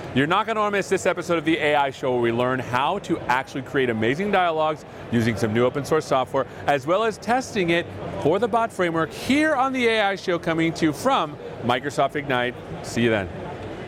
You're not going to want to miss this episode of the AI Show where we learn how to actually create amazing dialogues using some new open source software, as well as testing it for the bot framework here on the AI Show, coming to you from Microsoft Ignite. See you then.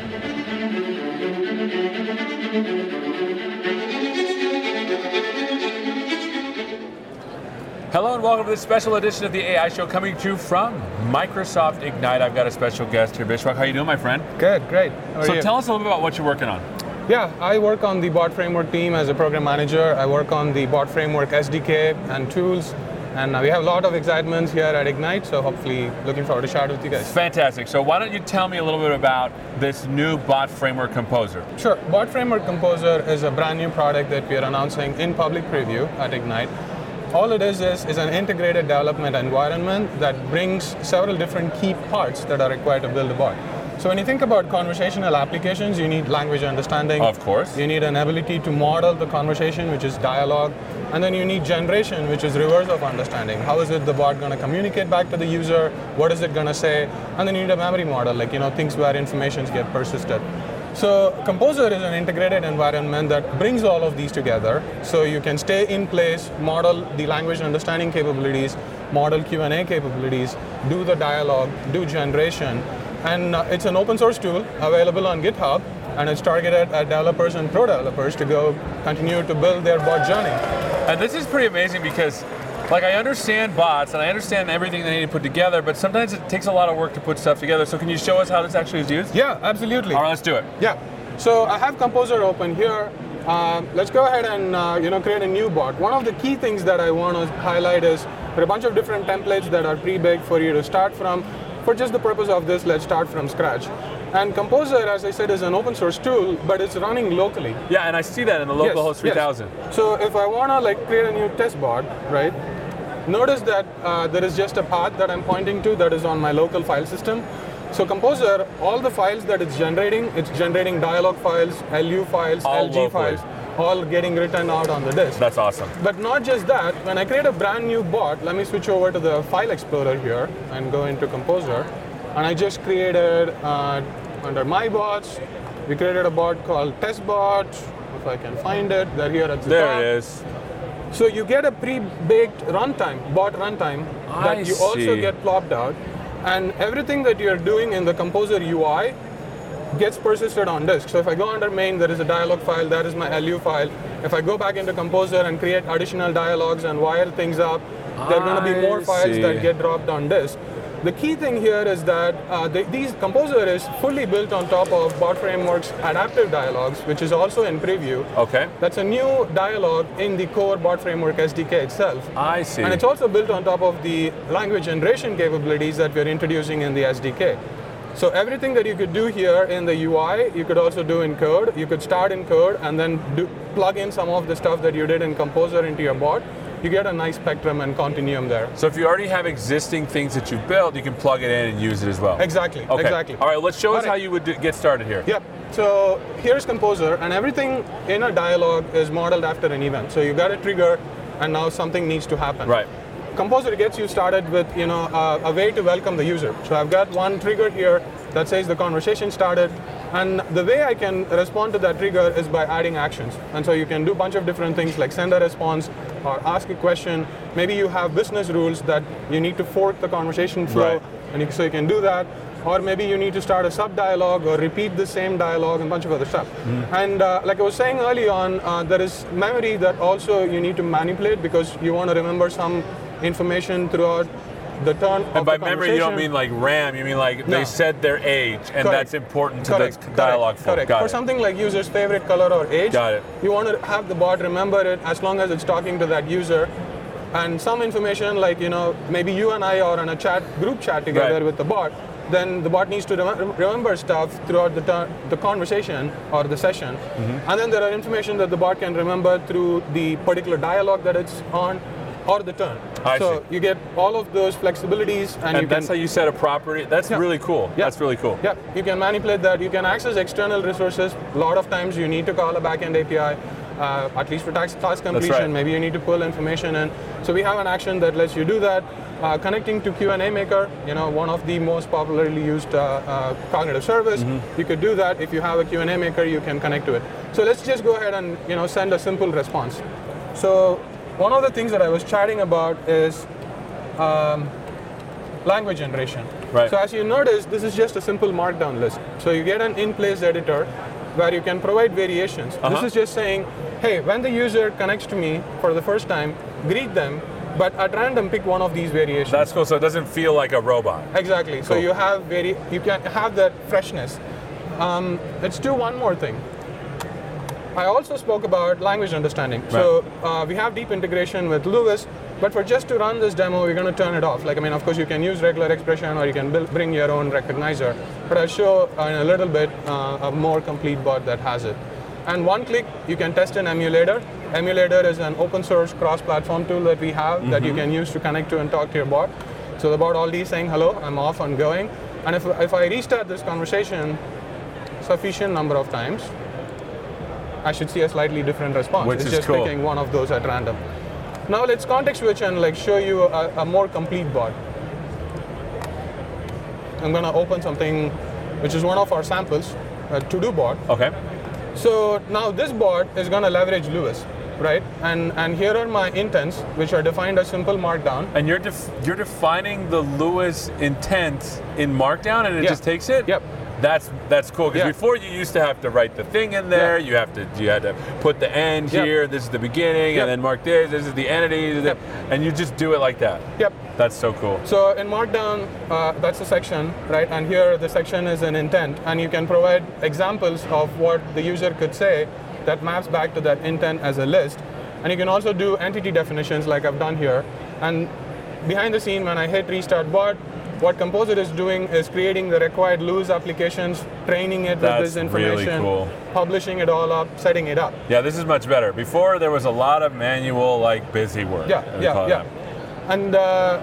Hello and welcome to this special edition of the AI Show coming to you from Microsoft Ignite. I've got a special guest here. Vishwak, how you doing, my friend? Good, great. How are you? So tell us a little bit about what you're working on. Yeah, I work on the bot framework team as a program manager. I work on the bot framework SDK and tools. And we have a lot of excitements here at Ignite, so hopefully looking forward to share with you guys. Fantastic. So why don't you tell me a little bit about this new Bot Framework Composer? Sure. Bot Framework Composer is a brand new product that we are announcing in public preview at Ignite. All it is an integrated development environment that brings several different key parts that are required to build a bot. So when you think about conversational applications, you need language understanding. Of course. You need an ability to model the conversation, which is dialogue. And then you need generation, which is reverse of understanding. How is it the bot going to communicate back to the user? What is it going to say? And then you need a memory model, like things where informations get persisted. So Composer is an integrated environment that brings all of these together. So you can stay in place, model the language understanding capabilities, model Q&A capabilities, do the dialogue, do generation. And it's an open source tool available on GitHub, and it's targeted at developers and pro developers to go continue to build their bot journey. And this is pretty amazing because I understand bots and I understand everything they need to put together, but sometimes it takes a lot of work to put stuff together. So can you show us how this actually is used? Yeah, absolutely. All right, let's do it. Yeah. So I have Composer open here. Let's go ahead and create a new bot. One of the key things that I want to highlight is there are a bunch of different templates that are pre-baked for you to start from. For just the purpose of this, let's start from scratch. And Composer, as I said, is an open source tool, but it's running locally. Yeah, and I see that in the localhost 3000. Yes. So if I want to create a new test bot, right? Notice that there is just a path that I'm pointing to that is on my local file system. So Composer, all the files that it's generating dialog files, LU files, all LG locally. files, all getting written out on the disk. That's awesome. But not just that, when I create a brand new bot, let me switch over to the file explorer here and go into Composer. And I just created, under my bots, we created a bot called testbot. If I can find it, they're here at the top. There it is. So you get a pre-baked runtime, bot runtime, that you also get plopped out. And everything that you're doing in the Composer UI gets persisted on disk. So if I go under main, there is a dialog file, that is my LU file. If I go back into Composer and create additional dialogues and wire things up, there are going to be more files that get dropped on disk. The key thing here is that these Composer is fully built on top of Bot Framework's adaptive dialogues, which is also in preview. Okay. That's a new dialogue in the core Bot Framework SDK itself. I see. And it's also built on top of the language generation capabilities that we're introducing in the SDK. So everything that you could do here in the UI, you could also do in code. You could start in code and then plug in some of the stuff that you did in Composer into your bot. You get a nice spectrum and continuum there. So if you already have existing things that you've built, you can plug it in and use it as well. Exactly, okay. Exactly. All right, let's show us how you would get started here. Yep. So here's Composer, and everything in a dialogue is modeled after an event. So you got a trigger, and now something needs to happen. Right. Composer gets you started with a way to welcome the user. So I've got one trigger here that says the conversation started, and the way I can respond to that trigger is by adding actions. And so you can do a bunch of different things like send a response or ask a question. Maybe you have business rules that you need to fork the conversation flow, and so you can do that. Or maybe you need to start a sub-dialogue or repeat the same dialogue and a bunch of other stuff. And like I was saying early on, there is memory that also you need to manipulate because you want to remember some information throughout the turn of the conversation. And by memory, you don't mean like RAM, you mean like they said their age, and that's important to the dialogue flow. Correct. For something like user's favorite color or age, you want to have the bot remember it as long as it's talking to that user. And some information like, maybe you and I are on a group chat together with the bot, then the bot needs to remember stuff throughout the conversation or the session. And then there are information that the bot can remember through the particular dialogue that it's on, or the turn. So you get all of those flexibilities, and that's how you set a property. That's really cool. That's really cool. Yeah, you can manipulate that. You can access external resources. A lot of times you need to call a backend API, at least for task completion. Maybe you need to pull information in. So we have an action that lets you do that. connecting to Q&A Maker, one of the most popularly used cognitive service. You could do that. If you have a Q&A Maker, you can connect to it. So let's just go ahead and send a simple response. So one of the things that I was chatting about is language generation. Right. So as you notice, this is just a simple markdown list. So you get an in-place editor where you can provide variations. This is just saying, hey, when the user connects to me for the first time, greet them, but at random pick one of these variations. That's cool. So it doesn't feel like a robot. Exactly. Cool. So you can have that freshness. Let's do one more thing. I also spoke about language understanding. Right. So we have deep integration with LUIS, but for just to run this demo, we're going to turn it off. Of course, you can use regular expression or you can bring your own recognizer. But I'll show in a little bit a more complete bot that has it. And one click, you can test an emulator. Emulator is an open source cross-platform tool that we have that you can use to connect to and talk to your bot. So the bot already is saying, hello, I'm off and going. And if I restart this conversation sufficient number of times, I should see a slightly different response. Which it's is just cool. picking one of those at random. Now let's context switch and show you a more complete bot. I'm going to open something which is one of our samples, a to-do bot. Okay. So now this bot is going to leverage LUIS, right? And here are my intents, which are defined as simple markdown. And you're defining the LUIS intent in Markdown, and it just takes it? Yep. That's cool, because before you used to have to write the thing in there, you had to put the end here, this is the beginning, and then mark this is the entity, and you just do it like that. Yep. That's so cool. So in Markdown, that's a section, right? And here the section is an intent, and you can provide examples of what the user could say that maps back to that intent as a list. And you can also do entity definitions like I've done here. And behind the scene, when I hit restart bot, what Composer is doing is creating the required LUIS applications, training it with this information, really cool. Publishing it all up, setting it up. Yeah, this is much better. Before, there was a lot of manual, busy work. Yeah. And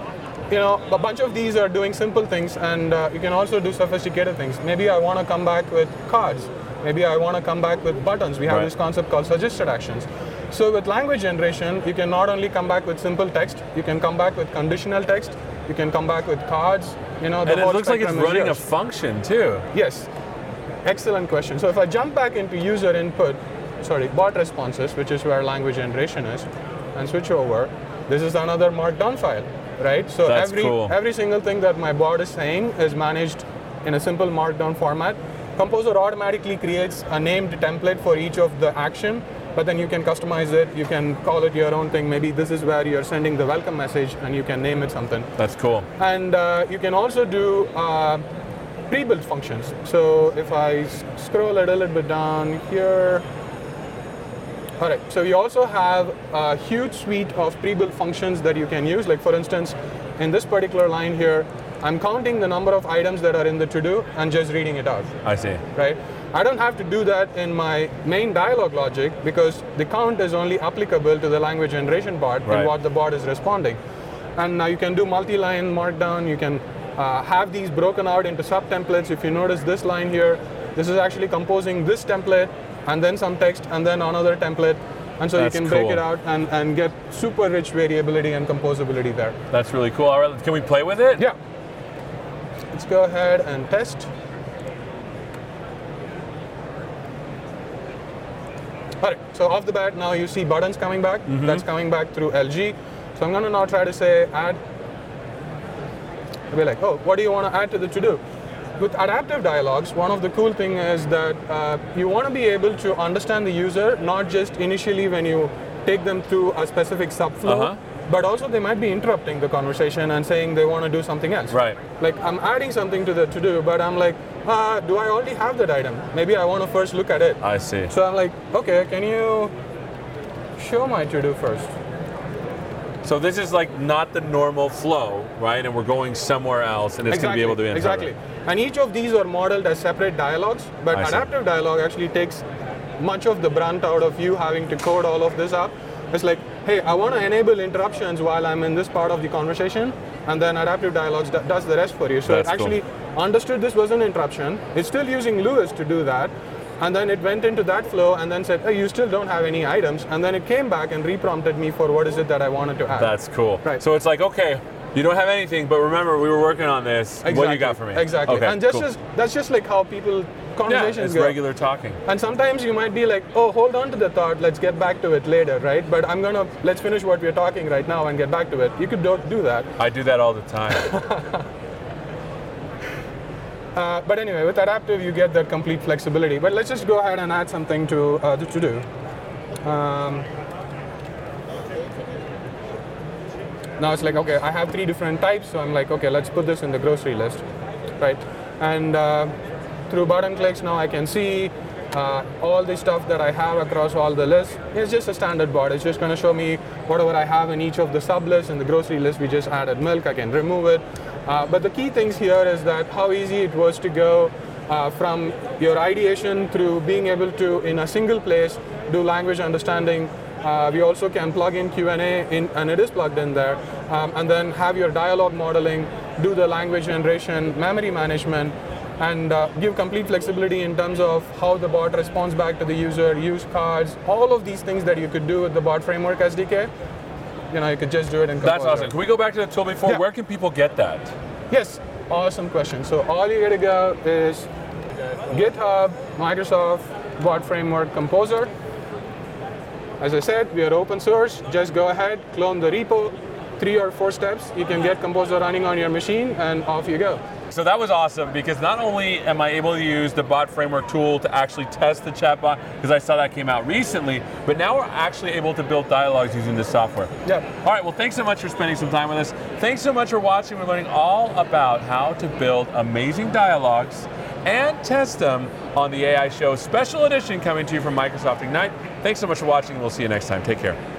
a bunch of these are doing simple things, and you can also do sophisticated things. Maybe I want to come back with cards. Maybe I want to come back with buttons. We have this concept called suggested actions. So with language generation, you can not only come back with simple text, you can come back with conditional text, you can come back with cards. And it looks like it's running a function too. Yes. Excellent question. So if I jump back into user input, bot responses, which is where language generation is, and switch over, this is another markdown file, right? So every single thing that my bot is saying is managed in a simple markdown format. Composer automatically creates a named template for each of the action, but then you can customize it, you can call it your own thing. Maybe this is where you're sending the welcome message and you can name it something. That's cool. And you can also do pre-built functions. So if I scroll a little bit down here, all right, so you also have a huge suite of pre-built functions that you can use. Like for instance, in this particular line here, I'm counting the number of items that are in the to-do and just reading it out. I see. Right? I don't have to do that in my main dialogue logic because the count is only applicable to the language generation bot and what the bot is responding. And now you can do multi-line markdown. You can have these broken out into sub-templates. If you notice this line here, this is actually composing this template and then some text and then another template. And so you can break it out and get super rich variability and composability there. That's really cool. All right, can we play with it? Yeah. Let's go ahead and test. All right, so off the bat, now you see buttons coming back. That's coming back through LG. So I'm going to now try to say add. I'll be like, oh, what do you want to add to the to-do? With adaptive dialogues, one of the cool things is that you want to be able to understand the user, not just initially when you take them through a specific subflow, but also they might be interrupting the conversation and saying they want to do something else. Right. Like I'm adding something to the to-do, but I'm like, do I already have that item? Maybe I want to first look at it. I see. So I'm like, okay, can you show my to-do first? So this is like not the normal flow, right? And we're going somewhere else, and it's going to be able to be Exactly. And each of these are modeled as separate dialogues, but adaptive dialogue actually takes much of the brunt out of you having to code all of this up. It's like, hey, I want to enable interruptions while I'm in this part of the conversation, and then adaptive dialogues does the rest for you. So it actually understood this was an interruption. It's still using LUIS to do that. And then it went into that flow and then said, hey, you still don't have any items. And then it came back and reprompted me for what is it that I wanted to add. That's cool. Right. So it's like, okay, You don't have anything, but remember, we were working on this. Exactly. What do you got for me? Exactly. Okay, And that's just like how people yeah, conversations it's go. regular talking. And sometimes you might be like, oh, hold on to the thought, let's get back to it later, right? But let's finish what we're talking right now and get back to it. You could do that. I do that all the time. But anyway, with Adaptive, you get that complete flexibility. But let's just go ahead and add something to do. Now it's like, okay, I have 3 different types, so I'm like, okay, let's put this in the grocery list, right? And through button clicks, now I can see all the stuff that I have across all the lists. It's just a standard bot. It's just going to show me whatever I have in each of the sub-lists. In the grocery list, we just added milk. I can remove it. But the key things here is that how easy it was to go from your ideation through being able to, in a single place, do language understanding. We also can plug in Q&A, and it is plugged in there, and then have your dialogue modeling, do the language generation, memory management, and give complete flexibility in terms of how the bot responds back to the user, use cards, all of these things that you could do with the Bot Framework SDK. You could just do it in Composer. That's awesome. Can we go back to the tool before? Yeah. Where can people get that? Yes, awesome question. So all you gotta go is GitHub, Microsoft, Bot Framework, Composer. As I said, we are open source. Just go ahead, clone the repo, 3 or 4 steps. You can get Composer running on your machine, and off you go. So that was awesome, because not only am I able to use the Bot Framework tool to actually test the chatbot, because I saw that came out recently, but now we're actually able to build dialogues using this software. Yeah. All right, well, thanks so much for spending some time with us. Thanks so much for watching. We're learning all about how to build amazing dialogues and test them on the AI Show Special Edition, coming to you from Microsoft Ignite. Thanks so much for watching, and we'll see you next time. Take care.